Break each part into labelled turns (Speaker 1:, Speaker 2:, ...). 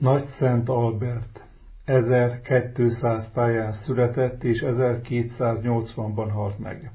Speaker 1: Nagyszent Albert 1200 táján született és 1280-ban halt meg.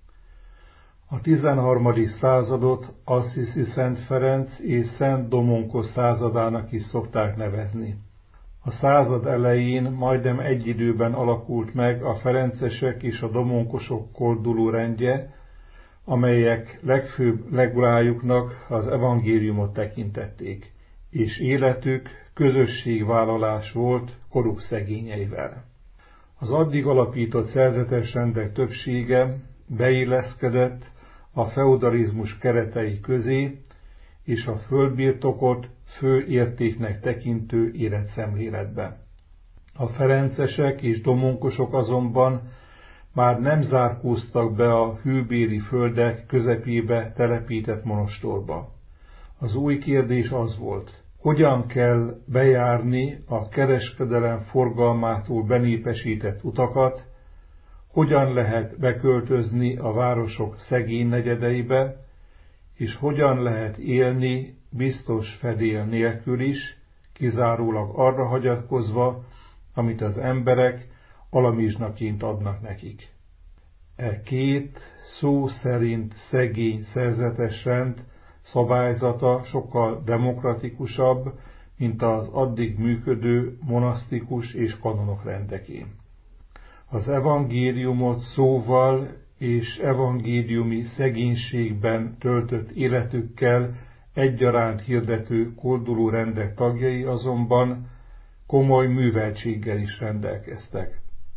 Speaker 1: A 13. századot Assisi Szent Ferenc és Szent Domonkos századának is szokták nevezni. A század elején majdnem egy időben alakult meg a ferencesek és a domonkosok kolduló rendje, amelyek legfőbb legulájuknak az evangéliumot tekintették, és életük közösségvállalás volt koruk szegényeivel. Az addig alapított szerzetes rendek többsége beilleszkedett a feudalizmus keretei közé, és a földbirtokot fő értéknek tekintő életszemléletbe. A ferencesek és domonkosok azonban már nem zárkóztak be a hűbéri földek közepébe telepített monostorba. Az új kérdés az volt, hogyan kell bejárni a kereskedelem forgalmától benépesített utakat, hogyan lehet beköltözni a városok szegény negyedeibe, és hogyan lehet élni biztos fedél nélkül is, kizárólag arra hagyatkozva, amit az emberek alamizsnaként adnak nekik. E két szó szerint szegény szerzetes rend szabályzata sokkal demokratikusabb, mint az addig működő monasztikus és kanonok rendeké. Az evangéliumot szóval és evangéliumi szegénységben töltött életükkel egyaránt hirdető kolduló rendek tagjai azonban komoly műveltséggel is rendelkeztek.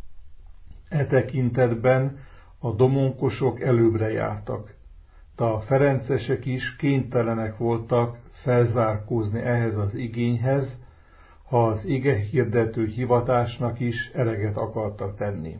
Speaker 1: E tekintetben a domonkosok előbbre jártak, de a ferencesek is kénytelenek voltak felzárkózni ehhez az igényhez, ha az igehirdető hivatásnak is eleget akartak tenni.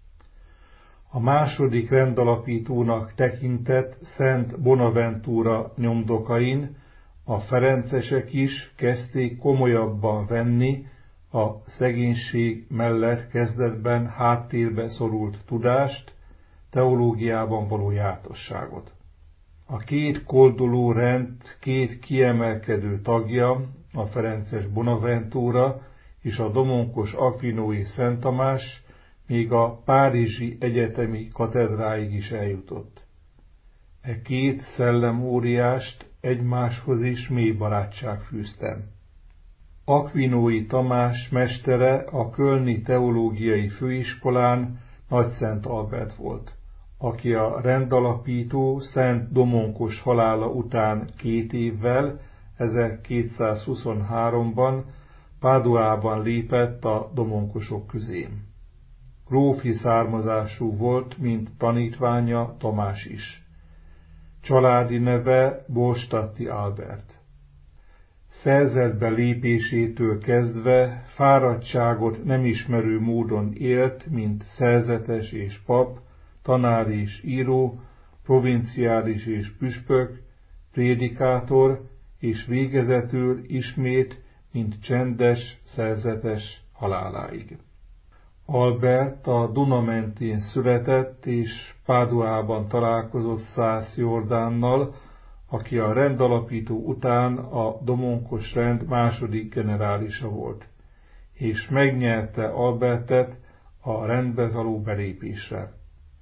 Speaker 1: A második rendalapítónak tekintett Szent Bonaventura nyomdokain a ferencesek is kezdték komolyabban venni a szegénység mellett kezdetben háttérbe szorult tudást, teológiában való jártosságot. A két kolduló rend két kiemelkedő tagja, a ferences Bonaventura és a domonkos akvinói Szent Tamás még a párizsi egyetemi katedráig is eljutott. E két szellemóriást egymáshoz is mély barátság fűzte. Akvinói Tamás mestere a kölni teológiai főiskolán Nagyszent Albert volt, aki a rendalapító Szent Domonkos halála után 2 évvel, 1223-ban Páduában lépett a domonkosok közé. Grófi származású volt, mint tanítványa Tamás is. Családi neve Borstadti Albert. Szerzetbe lépésétől kezdve fáradtságot nem ismerő módon élt, mint szerzetes és pap, tanár és író, provinciális és püspök, prédikátor, és végezetül ismét, mint csendes szerzetes haláláig. Albert a Duna mentén született, és Páduában találkozott Szász Jordánnal, aki a rendalapító után a domonkos rend második generálisa volt, és megnyerte Albertet a rendbe való belépésre.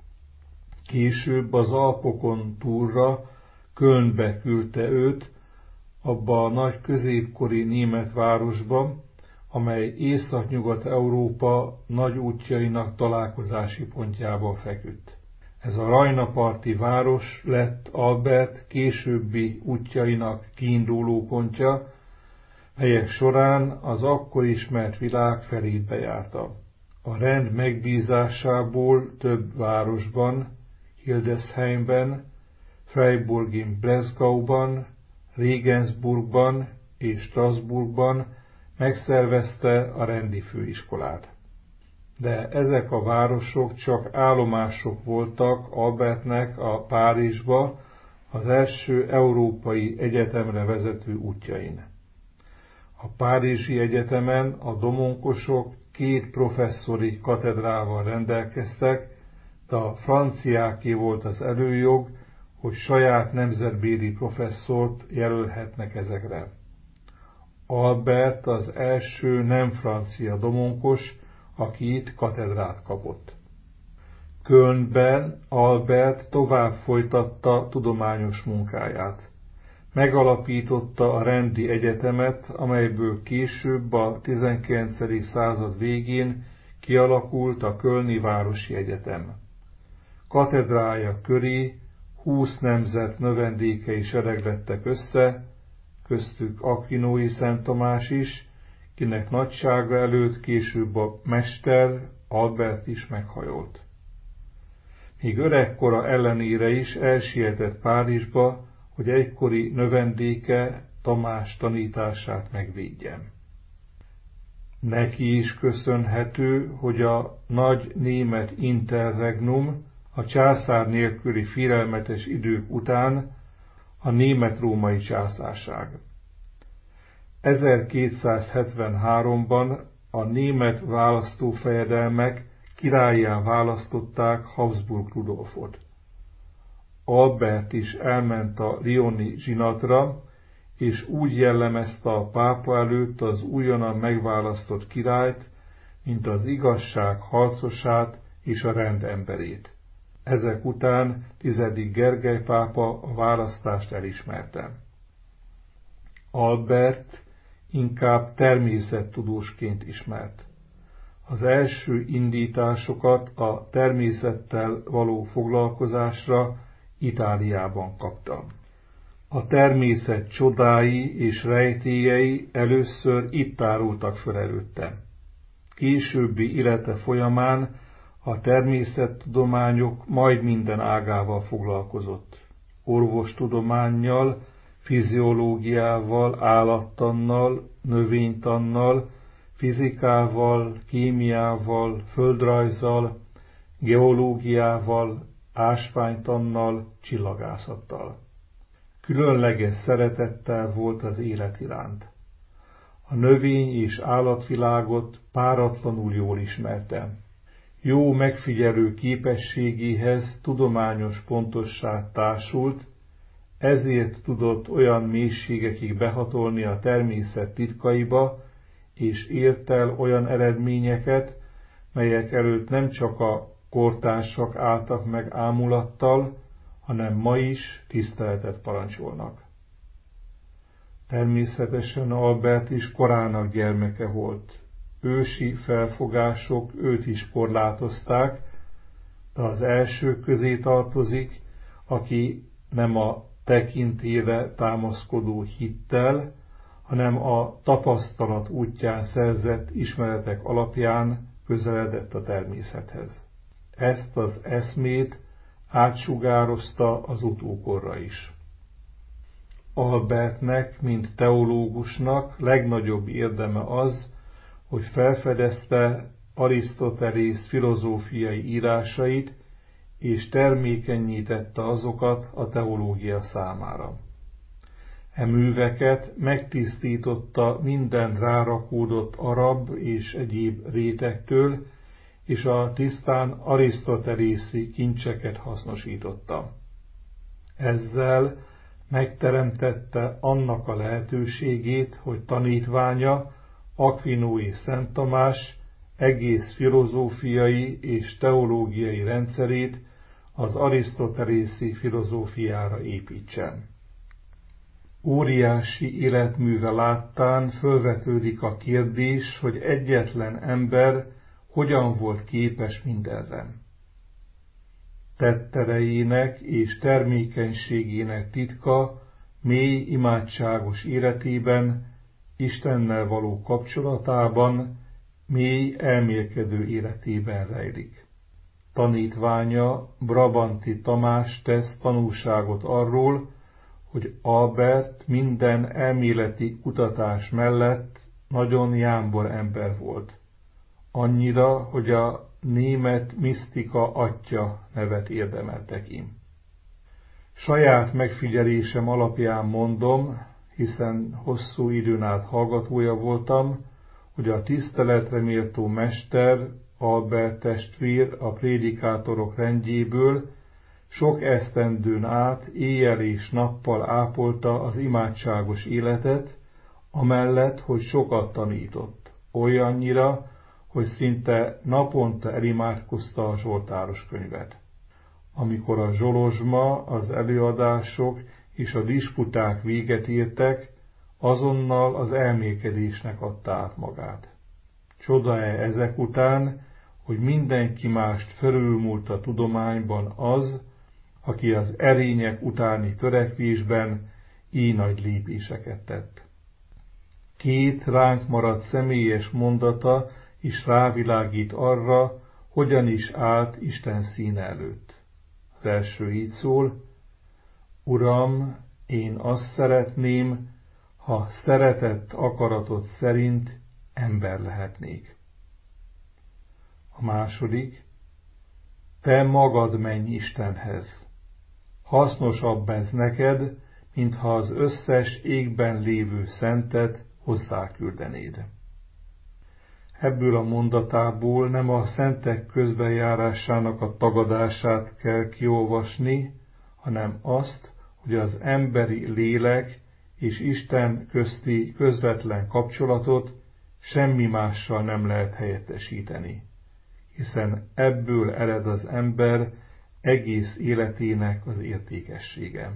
Speaker 1: Később az Alpokon túlra Kölnbe küldte őt, abba a nagy középkori német városba, amely Észak-Nyugat-Európa nagy útjainak találkozási pontjában feküdt. Ez a rajnaparti város lett Albert későbbi útjainak kiinduló pontja, melyek során az akkor ismert világ felét bejárta. A rend megbízásából több városban, Hildesheimben, Freiburg im Breisgauban, Regensburgban és Strasbourgban megszervezte a rendi főiskolát. De ezek a városok csak állomások voltak Albertnek a Párizsba, az első európai egyetemre vezető útjain. A Párizsi Egyetemen a domonkosok 2 professzori katedrával rendelkeztek, de a franciáké volt az előjog, hogy saját nemzetbéli professzort jelölhetnek ezekre. Albert az első nem francia domonkos, aki itt katedrát kapott. Kölnben Albert tovább folytatta tudományos munkáját. Megalapította a rendi egyetemet, amelyből később a 19. század végén kialakult a Kölni Városi Egyetem. Katedrája köré 20 nemzet növendékei sereglettek össze, köztük Aquinói Szent Tamás is, kinek nagysága előtt később a mester Albert is meghajolt. Míg öregkora ellenére is elsietett Párizsba, hogy egykori növendéke Tamás tanítását megvédjem. Neki is köszönhető, hogy a nagy német interregnum, a császár nélküli félelmetes idők után a német-római császárság. 1273-ban a német választófejedelmek királlyá választották Habsburg Rudolfot. Albert is elment a lyoni zsinatra, és úgy jellemezte a pápa előtt az újonnan megválasztott királyt, mint az igazság harcosát és a rend emberét. Ezek után 10. Gergely pápa a választást elismerte. Albert inkább természettudósként ismert. Az első indításokat a természettel való foglalkozásra Itáliában kapta. A természet csodái és rejtélyei először itt tárultak föl előtte. Későbbi élete folyamán a természettudományok majd minden ágával foglalkozott. Orvostudománnyal, fiziológiával, állattannal, növénytannal, fizikával, kémiával, földrajzzal, geológiával, ásványtannal, csillagászattal. Különleges szeretettel volt az élet iránt. A növény- és állatvilágot páratlanul jól ismerte. Jó megfigyelő képességéhez tudományos pontosság társult, ezért tudott olyan mélységekig behatolni a természet titkaiba, és ért el olyan eredményeket, melyek előtt nem csak a kortársak álltak meg ámulattal, hanem ma is tiszteletet parancsolnak. Természetesen Albert is korának gyermeke volt. Ősi felfogások őt is korlátozták, de az elsők közé tartozik, aki nem a tekintélyre támaszkodó hittel, hanem a tapasztalat útján szerzett ismeretek alapján közeledett a természethez. Ezt az eszmét átsugározta az utókorra is. Albertnek, mint teológusnak legnagyobb érdeme az, hogy felfedezte Arisztotelész filozófiai írásait, és termékenyítette azokat a teológia számára. E műveket megtisztította minden rárakódott arab és egyéb rétegtől, és a tisztán arisztotelészi kincseket hasznosította. Ezzel megteremtette annak a lehetőségét, hogy tanítványa, Aquinói Szent Tamás egész filozófiai és teológiai rendszerét az arisztotelészi filozófiára építsen. Óriási életműve láttán fölvetődik a kérdés, hogy egyetlen ember hogyan volt képes mindenre. Tetterejének és termékenységének titka mély imádságos életében, Istennel való kapcsolatában, mély elmélkedő életében rejlik. Tanítványa, Brabanti Tamás tesz tanúságot arról, hogy Albert minden elméleti kutatás mellett nagyon jámbor ember volt. Annyira, hogy a német misztika atya nevet érdemelte ki. Saját megfigyelésem alapján mondom, hiszen hosszú időn át hallgatója voltam, hogy a tiszteletre méltó mester, Albert testvér a prédikátorok rendjéből sok esztendőn át éjjel és nappal ápolta az imádságos életet, amellett, hogy sokat tanított, olyannyira, hogy szinte naponta elimádkozta a zsoltáros könyvet. Amikor a zsolozsma, az előadások és a disputák véget értek, azonnal az elmélkedésnek adta át magát. Csoda-e ezek után, hogy mindenki mást felülmúlt a tudományban az, aki az erények utáni törekvésben így nagy lépéseket tett. Két ránk maradt személyes mondata is rávilágít arra, hogyan is állt Isten színe előtt. Az első így szól: Uram, én azt szeretném, ha szeretett akaratod szerint ember lehetnék. A második: te magad menj Istenhez. Hasznosabb ez neked, mintha az összes égben lévő szentet hozzáküldenéd. Ebből a mondatából nem a szentek közbenjárásának a tagadását kell kiolvasni, hanem azt, hogy az emberi lélek és Isten közti közvetlen kapcsolatot semmi mással nem lehet helyettesíteni, hiszen ebből ered az ember egész életének az értékessége.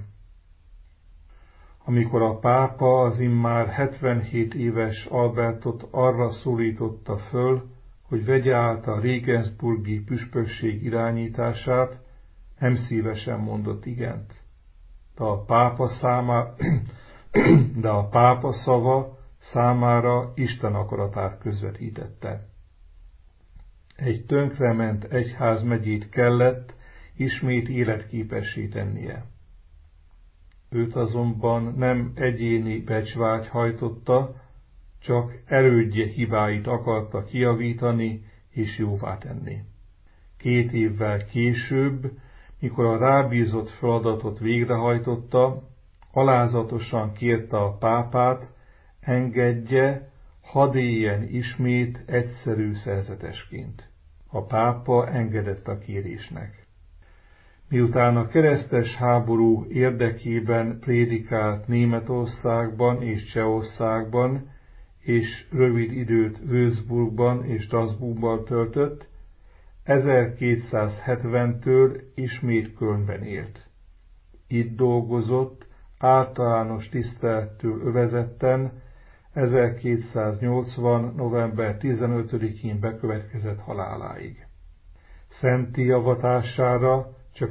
Speaker 1: Amikor a pápa az immár 77 éves Albertot arra szólította föl, hogy vegye át a regensburgi püspökség irányítását, nem szívesen mondott igent. De a pápa szava számára Isten akaratát közvetítette. Egy tönkrement egyházmegyét kellett ismét életképessé tennie. Őt azonban nem egyéni becsvágy hajtotta, csak elődje hibáit akarta kijavítani és jóvá tenni. 2 évvel később, mikor a rábízott feladatot végrehajtotta, alázatosan kérte a pápát, engedje, hadd éljen ismét egyszerű szerzetesként. A pápa engedett a kérésnek. Miután a keresztes háború érdekében prédikált Németországban és Csehországban, és rövid időt Würzburgban és Strasbourgban töltött, 1270-től ismét Kölnben élt. Itt dolgozott, általános tisztelettől övezetten, 1280. november 15-én bekövetkezett haláláig. Szentté avatására csak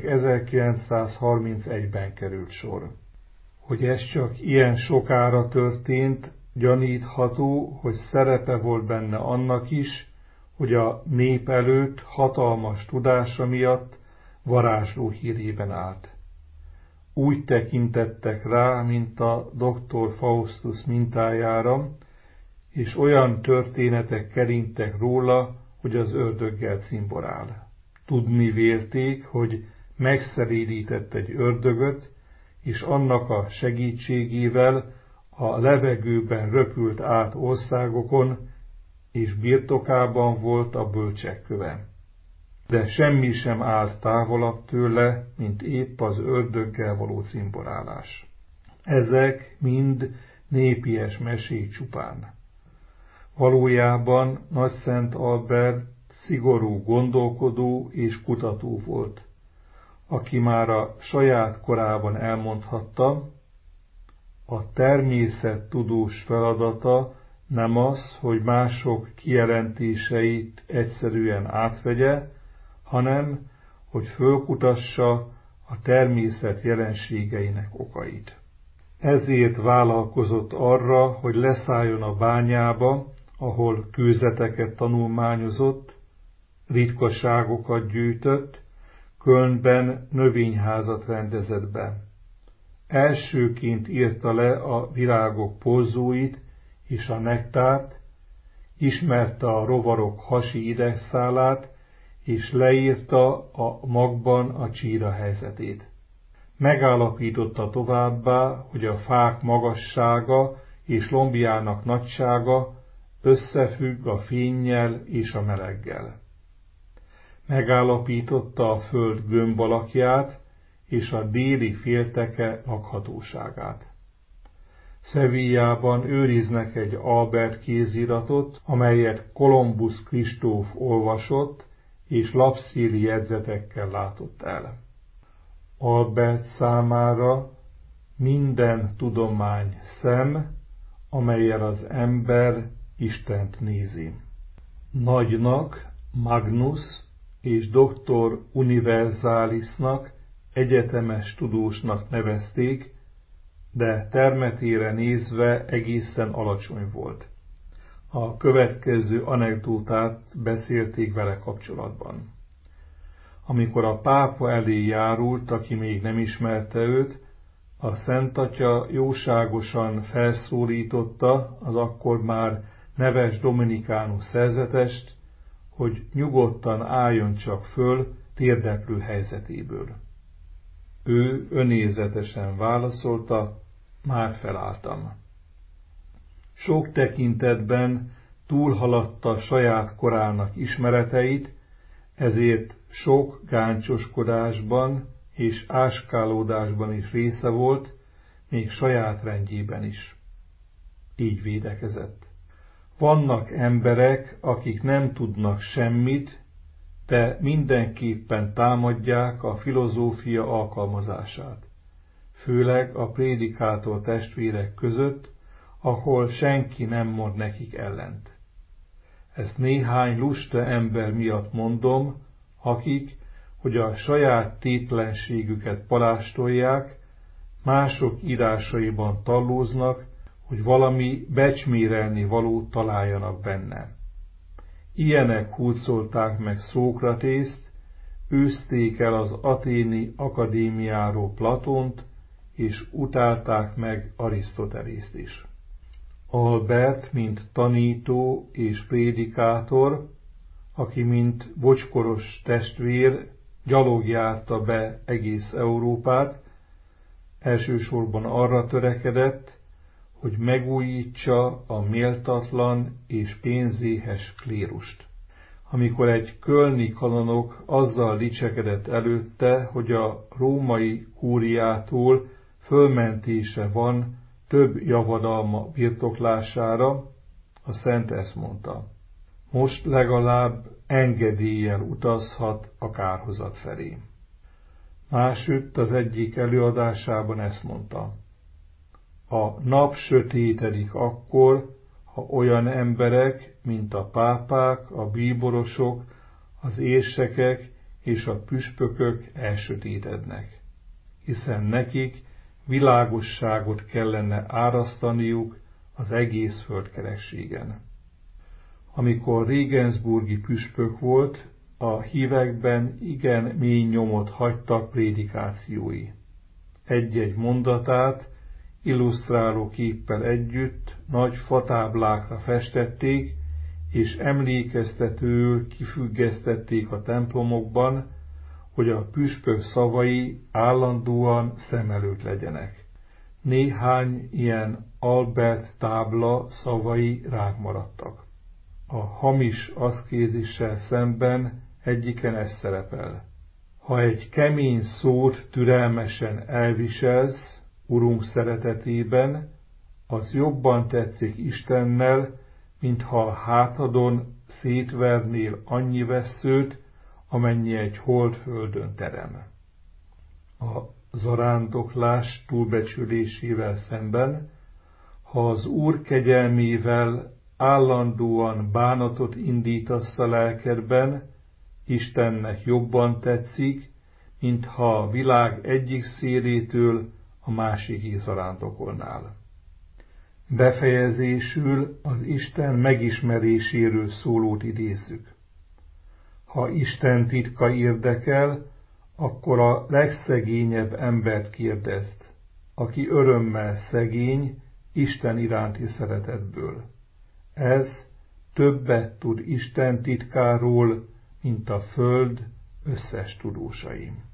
Speaker 1: 1931-ben került sor. Hogy ez csak ilyen sokára történt, gyanítható, hogy szerepe volt benne annak is, hogy a nép előtt hatalmas tudása miatt varázsló hírében állt. Úgy tekintettek rá, mint a dr. Faustus mintájára, és olyan történetek keringtek róla, hogy az ördöggel cimborál. Tudni vélték, hogy megszerédített egy ördögöt, és annak a segítségével a levegőben röpült át országokon, és birtokában volt a bölcsek köve. De semmi sem állt távolabb tőle, mint épp az ördöggel való cimborálás. Ezek mind népies mesék csupán. Valójában Nagyszent Albert szigorú gondolkodó és kutató volt, aki már a saját korában elmondhatta, a természettudós feladata nem az, hogy mások kijelentéseit egyszerűen átvegye, hanem, hogy fölkutassa a természet jelenségeinek okait. Ezért vállalkozott arra, hogy leszálljon a bányába, ahol kőzeteket tanulmányozott, ritkaságokat gyűjtött, Kölnben növényházat rendezett be. Elsőként írta le a virágok porzóit és a nektárt, ismerte a rovarok hasi idegszálát, és leírta a magban a csíra helyzetét. Megállapította továbbá, hogy a fák magassága és lombjának nagysága összefügg a fénnyel és a meleggel. Megállapította a föld gömb alakját és a déli félteke lakhatóságát. Sevillában őriznek egy Albert kéziratot, amelyet Kolumbusz Kristóf olvasott, és lapszíri jegyzetekkel látott el. Albert számára minden tudomány szem, amellyel az ember Istent nézi. Nagynak, Magnus és Dr. Universalisnak, egyetemes tudósnak nevezték, de termetére nézve egészen alacsony volt. A következő anekdótát beszélték vele kapcsolatban. Amikor a pápa elé járult, aki még nem ismerte őt, a Szent Atya jóságosan felszólította az akkor már neves dominikánus szerzetest, hogy nyugodtan álljon csak föl térdeplő helyzetéből. Ő önézetesen válaszolta, már felálltam. Sok tekintetben túlhaladta saját korának ismereteit, ezért sok gáncsoskodásban és áskálódásban is része volt, még saját rendjében is. Így védekezett. Vannak emberek, akik nem tudnak semmit, de mindenképpen támadják a filozófia alkalmazását, főleg a prédikátor testvérek között, ahol senki nem mond nekik ellent. Ezt néhány lusta ember miatt mondom, akik, hogy a saját tétlenségüket palástolják, mások írásaiban tallóznak, hogy valami becsmérelni valót találjanak benne. Ilyenek hurcolták meg Szókratészt, űzték el az athéni akadémiáról Platont, és utálták meg Arisztotelészt is. Albert, mint tanító és prédikátor, aki mint bocskoros testvér gyalog járta be egész Európát, elsősorban arra törekedett, hogy megújítsa a méltatlan és pénzéhes klérust. Amikor egy kölni kanonok azzal dicsekedett előtte, hogy a római kúriától fölmentése van több javadalma birtoklására, a szent ezt mondta: most legalább engedéllyel utazhat a kárhozat felé. Másütt az egyik előadásában ezt mondta: a nap sötétedik akkor, ha olyan emberek, mint a pápák, a bíborosok, az érsekek és a püspökök elsötétednek, hiszen nekik világosságot kellene árasztaniuk az egész földkerekségen. Amikor regensburgi püspök volt, a hívekben igen mély nyomot hagytak prédikációi. Egy-egy mondatát illusztráló képpel együtt nagy fatáblákra festették, és emlékeztetőül kifüggesztették a templomokban, hogy a püspök szavai állandóan szem előtt legyenek. Néhány ilyen Albert tábla szavai ránk maradtak. A hamis aszkézissel szemben egyiken ez szerepel: ha egy kemény szót türelmesen elviselsz Urunk szeretetében, az jobban tetszik Istennel, mintha a hátadon szétvernél annyi vesszőt, amennyi egy holdföldön terem. A zarándoklás túlbecsülésével szemben, ha az Úr kegyelmével állandóan bánatot indítasz a lelkedben, Istennek jobban tetszik, mintha a világ egyik szélétől a másikig zarándokolnál. Befejezésül az Isten megismeréséről szólót idézzük. Ha Isten titka érdekel, akkor a legszegényebb embert kérdezd, aki örömmel szegény Isten iránti szeretetből. Ez többet tud Isten titkáról, mint a föld összes tudósai.